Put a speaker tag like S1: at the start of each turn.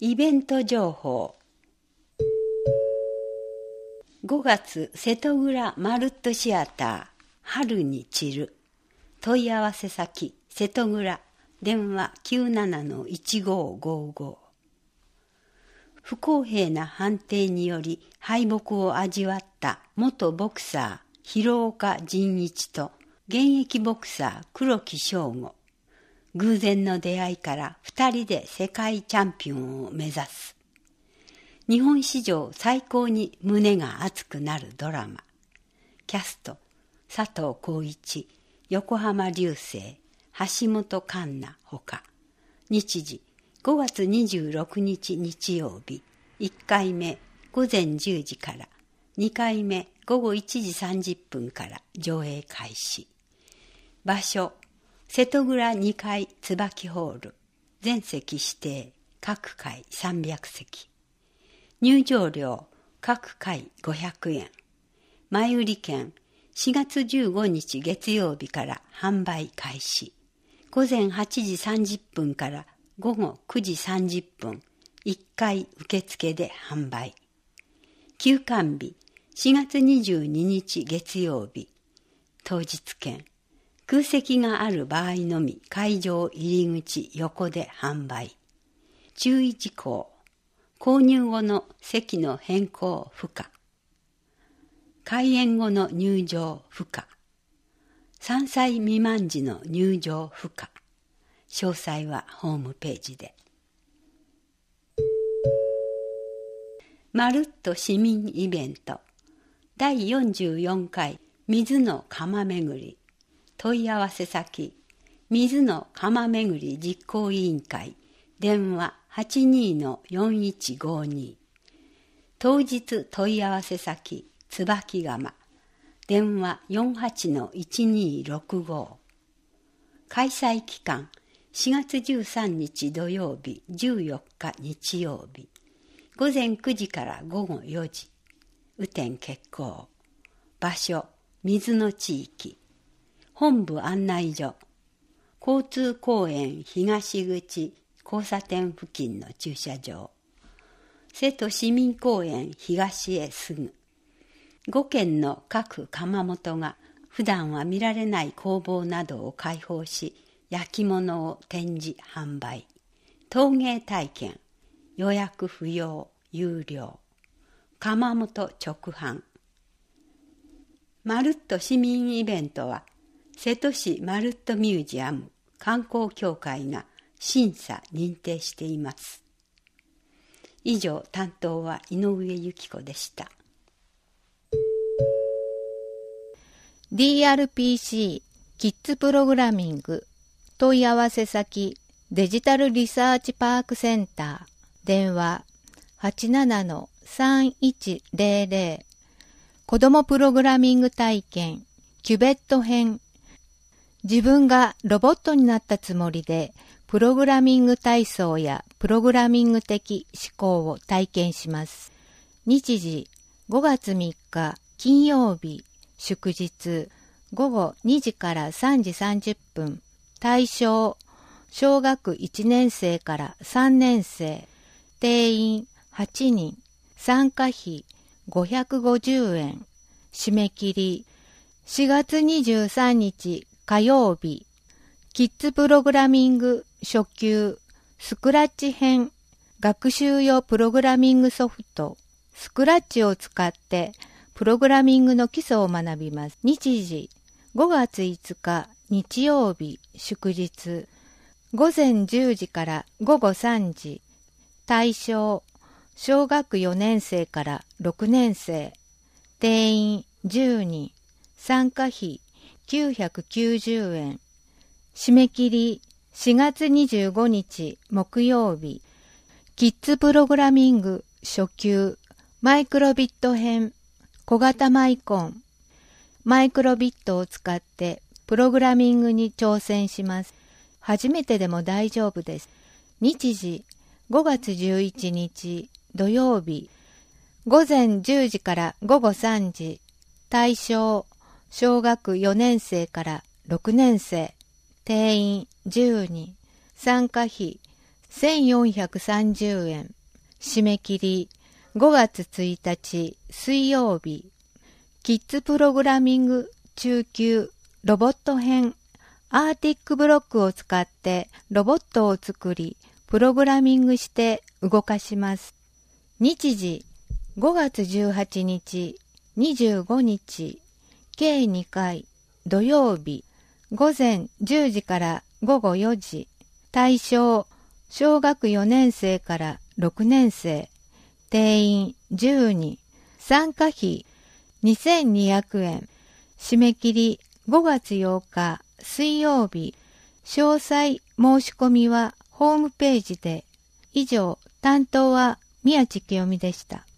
S1: イベント情報。5月瀬戸倉マルットシアター春に散る。問い合わせ先瀬戸倉電話 97-1555。不公平な判定により敗北を味わった元ボクサー広岡仁一と現役ボクサー黒木翔吾。偶然の出会いから2人で世界チャンピオンを目指す。日本史上最高に胸が熱くなるドラマ。キャスト、佐藤浩市、横浜流星、橋本環奈ほか。日時、5月26日日曜日、1回目午前10時から、2回目午後1時30分から上映開始。場所、瀬戸倉2階椿ホール、全席指定、各回300席。入場料、各回500円。前売り券、4月15日月曜日から販売開始。午前8時30分から午後9時30分、1回受付で販売。休館日、4月22日月曜日。当日券、空席がある場合のみ会場入り口横で販売。注意事項、購入後の席の変更不可。開演後の入場不可。3歳未満時の入場不可。詳細はホームページで。まるっと市民イベント第44回水の釜巡り。問い合わせ先水の釜巡り実行委員会電話 82-4152。 当日問い合わせ先椿窯電話 48-1265。 開催期間4月13日土曜日14日日曜日。午前9時から午後4時。雨天決行。場所水の地域。本部案内所。交通公園東口交差点付近の駐車場。瀬戸市民公園東へすぐ。5軒の各窯元が普段は見られない工房などを開放し、焼き物を展示販売。陶芸体験。予約不要、有料。窯元直販。まるっと市民イベントは、瀬戸市まるっとミュージアム観光協会が審査認定しています。以上、担当は井上由紀子でした。
S2: DRPC キッズプログラミング問い合わせ先デジタルリサーチパークセンター電話 87-3100。 子どもプログラミング体験キュベット編。自分がロボットになったつもりでプログラミング体操やプログラミング的思考を体験します。日時5月3日金曜日祝日午後2時から3時30分。対象小学1年生から3年生。定員8人。参加費550円。締め切り4月23日火曜日。キッズプログラミング初級スクラッチ編。学習用プログラミングソフトスクラッチを使ってプログラミングの基礎を学びます。日時5月5日日曜日祝日午前10時から午後3時。対象小学4年生から6年生。定員10人。参加費990円。締め切り4月25日木曜日。キッズプログラミング初級マイクロビット編。小型マイコン。マイクロビットを使ってプログラミングに挑戦します。初めてでも大丈夫です。日時5月11日土曜日。午前10時から午後3時。対象小学4年生から6年生。定員10人。参加費 1430円。締め切り5月1日水曜日。キッズプログラミング中級ロボット編。アーティックブロックを使ってロボットを作り、プログラミングして動かします。日時5月18日、25日、計2回、土曜日、午前10時から午後4時。対象、小学4年生から6年生。定員10人。参加費2200円。締め切り5月8日水曜日。詳細申し込みはホームページで。以上、担当は宮地清美でした。